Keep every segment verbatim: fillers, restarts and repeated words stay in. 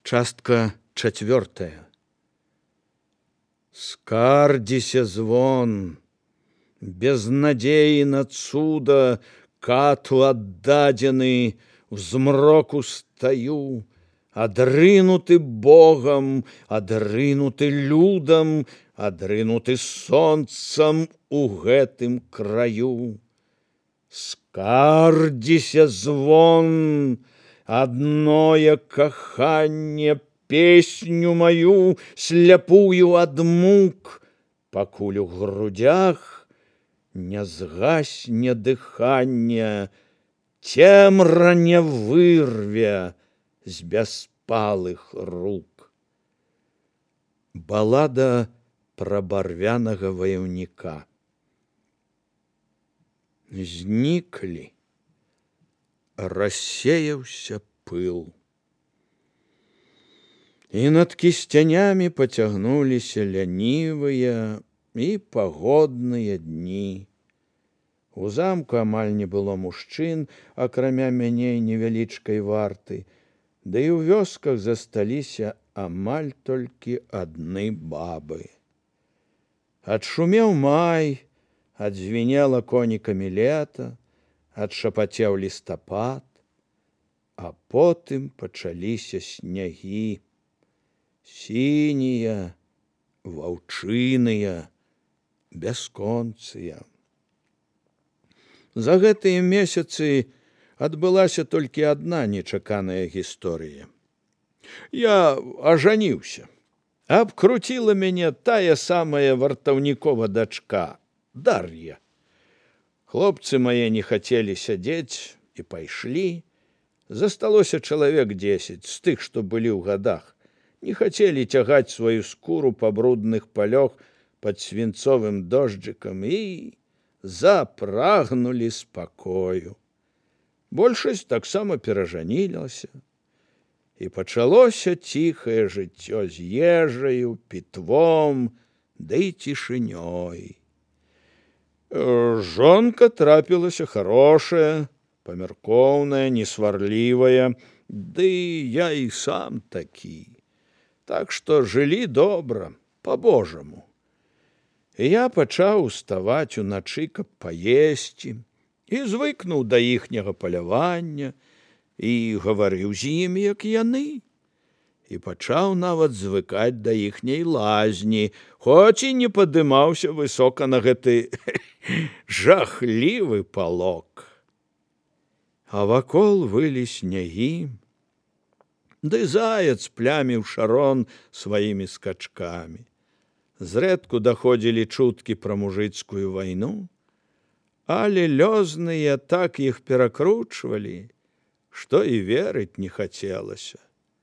Частка чацвёртая. Скардзіся звон, без надзеі на цуда, кату аддадзены, в змроку стаю, адрынуты Богам, адрынуты людам, адрынуты сонцам у гэтым краю. Скардзіся звон, адное каханне, песню мою сляпую ад мук, пакуль у грудях не згасне дыханне, цемра не вырве з бяспалых рук. Балада пра барвянага ваяўніка. Зніклі, рассеяўся пыл, і над кісцянямі пацягнуліся лянівыя і пагодныя дні. У замку амаль не было мужчын, акрамя мяне і невялічкай варты, да і ў вёсках засталіся амаль толькі адны бабы. Адшумеў май, адзвінела конікамі лета, адшапацеў лістапад, а потым пачаліся снягі, сінія, ваўчыныя, бясконцыя. За гэтыя месяцы адбылася толькі адна нечаканая гісторыя. Я ажаніўся. Абкруціла мяне тая самая вартаўнікова дачка, Дар'я. Хлопцы мае не хацелі сядзець і пайшлі. Засталося чалавек дзесяць з тых, што былі ў гадах. Не хацелі цягаць сваю скуру па брудных палёх пад свінцовым дожджыкам і запрагнулі спакою. Большасць таксама перажанілася. І пачалося ціхае жыццё з ежаю, пітвом, ды цішынёй. Жонка трапілася хорошая, памяркоўная, несварлівая, ды я і сам такі. Так што жылі добра, па-божаму. І я пачаў уставаць уначы, каб паесці, і звыкнуў да іхняга палявання, і гаварыў з імі, як яны. І пачаў нават звыкаць да іхняй лазні, хоць і не падымаўся высока на гэты жахлівы палок. А вакол вылі снягі, ды заяц пляміў шарон сваімі скачкамі. Зрэдку даходзілі чуткі пра мужыцкую вайну, але лёзныя так іх перакручвалі, што і верыць не хацелася.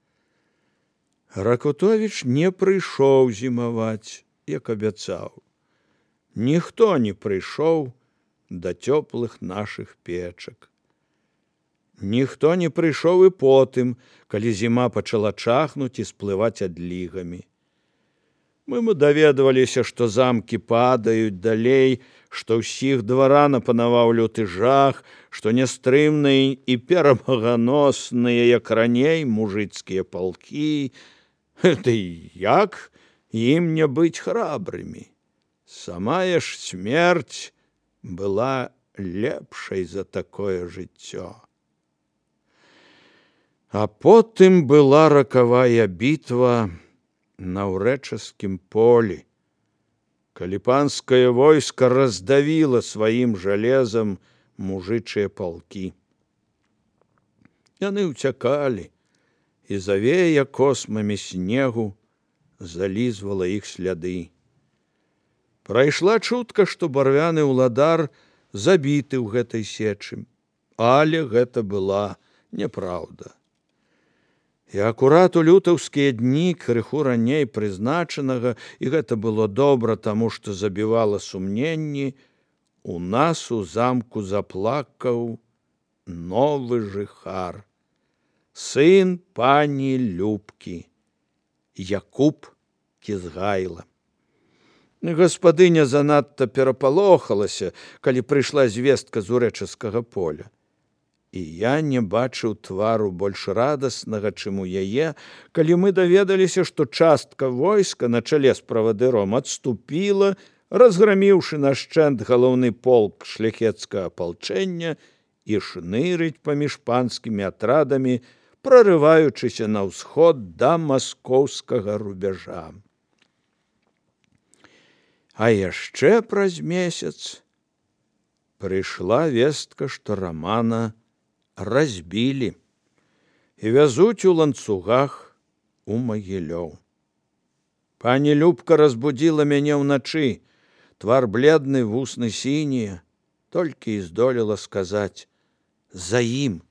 Ракутовіч не прыйшоў зімаваць, як абяцаў. Ніхто не прыйшоў да цёплых нашых печак. Ніхто не прыйшоў і потым, калі зіма пачала чахнуць і сплываць адлігамі. Мы даведваліся, што замкі падаюць далей, што ўсіх двара напанаваў люты жах, што нястрымныя і перамаганосныя, як раней, мужыцкія палкі. Ды як ім не быць храбрымі? Самая ж смерць была лепшай за такое жыццё. А потым была ракавая бітва на ўрэчаскім полі, калі панскае войска раздавіла сваім жалезам мужычыя палкі. Яны ўцякалі, і завея космамі снегу залізвала іх сляды. Прайшла чутка, што барвяны ўладар забіты ў гэтай сечы, але гэта была няпраўда. І акурат у лютаўскія дні, крыху раней прызначанага, і гэта было добра, таму што забівала сумненні, у нас у замку заплакаў новы жыхар, сын пані Любкі, Якуб Кізгайла. Гаспадыня занадта перапалохалася, калі прыйшла звестка з урэчаскага поля. І я не бачыў твару больш радаснага, чым у яе, калі мы даведаліся, што частка войска на чале з правадыром адступіла, разграміўшы нашчэнт галоўны полк шляхецкага апалчэння і шнырыць паміж панскімі атрадамі, прарываючыся на ўсход да маскоўскага рубяжа. А яшчэ праз месяц прыйшла вестка, што Рамана разбілі і вязуць у ланцугах у Магілёў. Пані Любка разбудзіла мяне ўначы, твар бледны, вусны сінія, толькі і здолела сказаць: «За ім».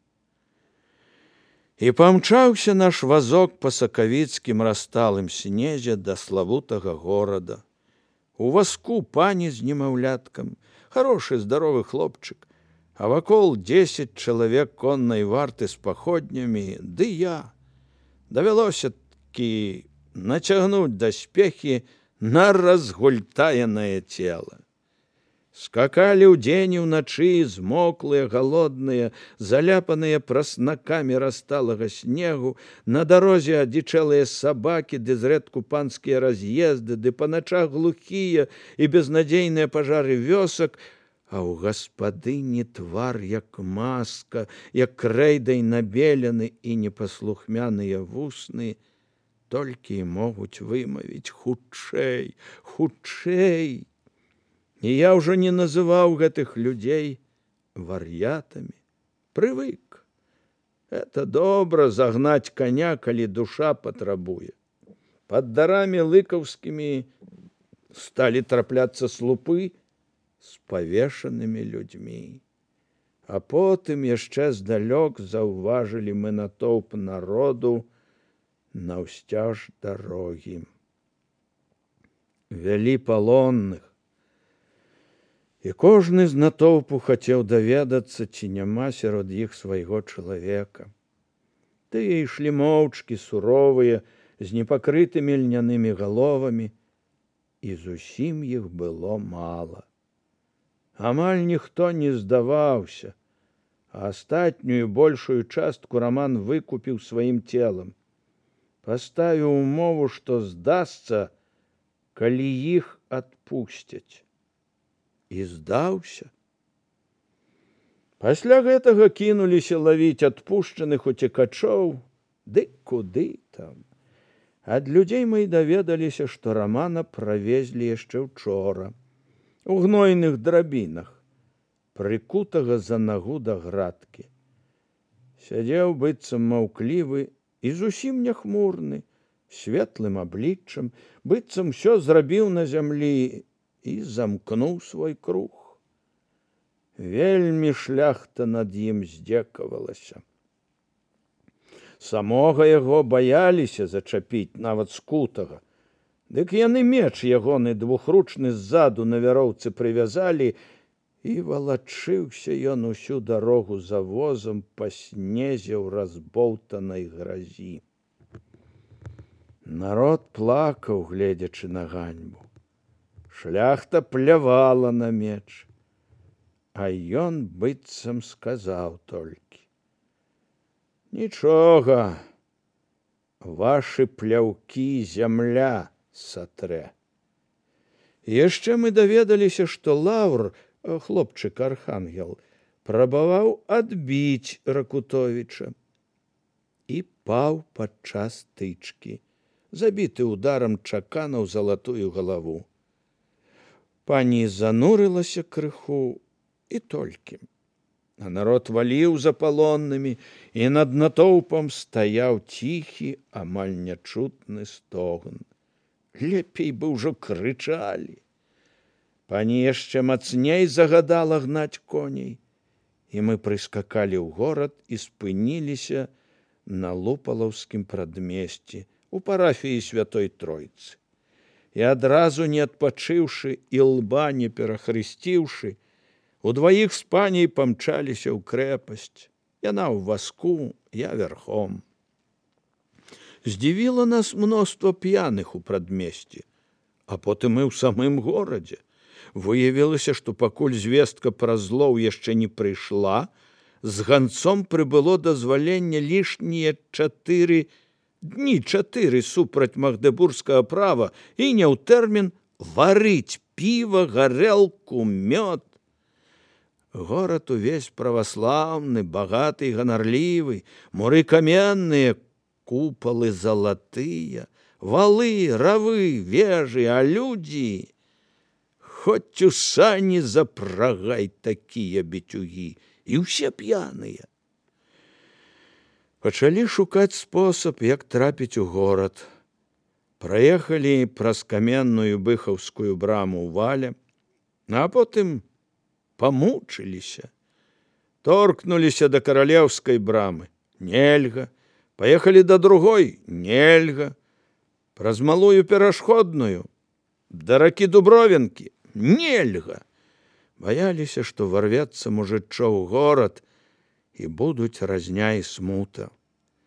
І памчаўся наш вазок па сакавіцкім расталым снезе да славутага горада. У вазку пані з немаўляткам, хорошы здаровы хлопчык, а вакол дзесяць чалавек коннай варты з паходнямі, ды я. Давялося-такі нацягнуць даспехі на разгультаянае цела. Скакалі ўдзень і ўначы, змоклыя, галодныя, заляпаныя праснакамі расталага снегу, на дарозе адзічэлыя сабакі, ды зрэдку панскія раз'езды, ды па начах глухія і безнадзейныя пажары вёсак, а ў гаспадыні твар, як маска, як крэйдай набелены, і непаслухмяныя вусны толькі і могуць вымавіць: «Хутчэй, хутчэй». І я ўжо не называў гэтых людзей вар'ятамі. Прывык. Это добра загнаць коня, калі душа патрабуе. Пад дарамі лыкаўскімі сталі трапляцца слупы з павешанымі людзьмі. А потым яшчэ здалёк заўважылі мы натоўп народу наўсцяж дарогі. Вялі палонных. І кожны з натоўпу хацеў даведацца, ці няма сярод іх свайго чалавека. Тыя ішлі моўчкі, суровыя, з непакрытымі льнянымі галовамі, і зусім іх было мала. Амаль ніхто не здаваўся, а астатнюю большую частку Раман выкупіў сваім целам. Паставіў умову, што здасца, калі іх адпусцяць. І здаўся. Пасля гэтага кінуліся лавіць адпушчаных уцекачоў, ды куды там. Ад людзей мы і даведаліся, што Рамана правезлі яшчэ ўчора, у гнойных драбінах, прыкутага за нагу да градкі. Сядзеў быццам маўклівы і зусім не хмурны, светлым абліччам, быццам усё зрабіў на зямлі і замкнуў свой круг. Вельмі шляхта над ім здзекавалася. Самога яго баяліся зачапіць, нават скутага. Дык яны меч ягоны двухручны ззаду на вяроўцы прывязалі, і валачыўся ён усю дарогу за возам па снезе ў разбоўтанай гразі. Народ плакаў, гледзячы на ганьбу. Шляхта плявала на меч, а ён быццам сказаў толькі: «Нічога, вашы пляўкі зямля сатрэ». Яшчэ мы даведаліся, што Лаўр, хлопчык архангел, прабаваў адбіць Ракутовіча і паў падчас тычкі, забіты ударам чакана ў залатую галаву. Пані занурылася крыху і толькі. А народ валіў за палоннымі, і над натоўпам стаяў ціхі, амаль нячутны стогн. Лепей бы ўжо крычалі. Пані яшчэ мацней загадала гнаць коней, і мы прыскакалі ў горад і спыніліся на Лупалаўскім прадмесці у парафіі Святой Тройцы. І адразу не адпачыўшы і лба не перахрысціўшы, удваіх з паняй памчаліся ў крэпасць. Яна ў вазку, я верхом. Здзівіла нас мноства п'яных у прадмесці, а потым і ў самым горадзе. Выявілася, што пакуль звестка пра злоў яшчэ не прыйшла, з ганцом прыбыло дазваленне лішнія чатыры дні чатыры супраць магдебургскага права і не ў тэрмін варыць піва, гарэлку, мёд. Горад увесь праваслаўны, багаты і ганарлівы, муры каменныя, купалы залатыя, валы, равы, вежы, а людзі хоць у сані запрагай такія бітюгі, і ўсе п'яныя. Пачалі шукаць спосаб, як трапіць у горад. Праехалі праз каменную быхаўскую браму ў Валя, а потым памучыліся. Торкнуліся да каралеўскай брамы. Нельга. Паехалі да другой. Нельга. Праз малую перашходную. Да ракі Дубровінкі. Нельга. Баяліся, што варвецца мужычо ў горад і будуць разня і смута.